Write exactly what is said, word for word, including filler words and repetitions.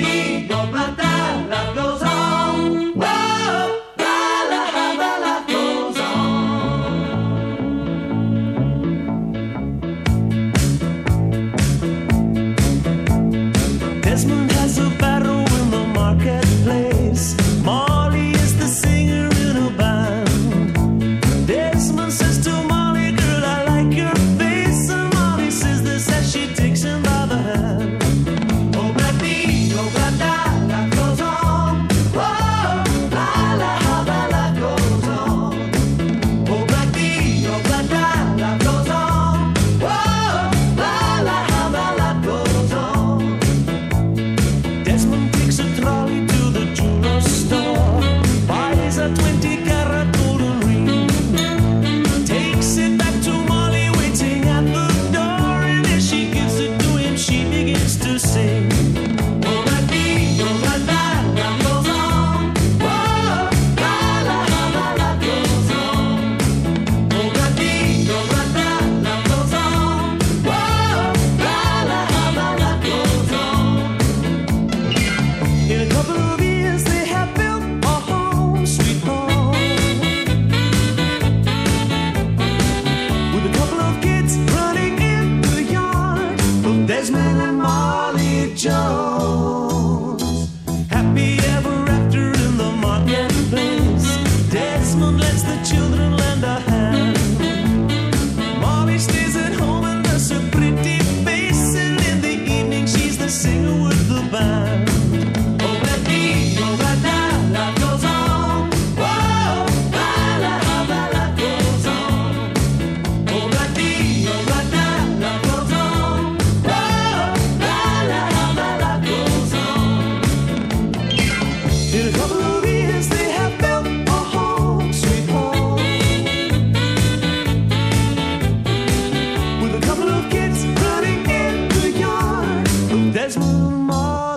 platillo, plata, life goes on. Whoa, la la la la, life goes on. Desmond has a barrow in the marketplace. Molly is the singer in a band. Desmond says to Molly, girl, I like your face. And Molly says this as she takes him by the hand. Oh, platillo, plata, life goes on. Whoa, la la la, life goes on. Oh, platillo, plata, life goes on. Whoa, la la la, life goes on. Desmond takes a trolley to the jeweler store, buys a twenty carat golden ring, takes it back to Molly waiting at the door, and as she gives it to him, she begins to sing. Oh, platillo, plata, life goes on. Whoa, la la la, life goes on. Oh, platillo, plata, life goes on. Whoa, la la la, life goes on. In a couple of years they have built a home, sweet home, with a couple of kids running in the yard of Desmond and Molly Jones. Happy ever after in the marketplace. Desmond lets the children lend a hand. Molly stays at home and does a pretty face, and in the evening she's the singer with the band. Oh, platillo, plata, life goes on. Whoa, la la la, life goes on. Oh, platillo, plata, life goes on. Whoa, la la la, life goes on. In a couple of years they have built a home, sweet home, with a couple of kids running in the yard of Desmond and Molly.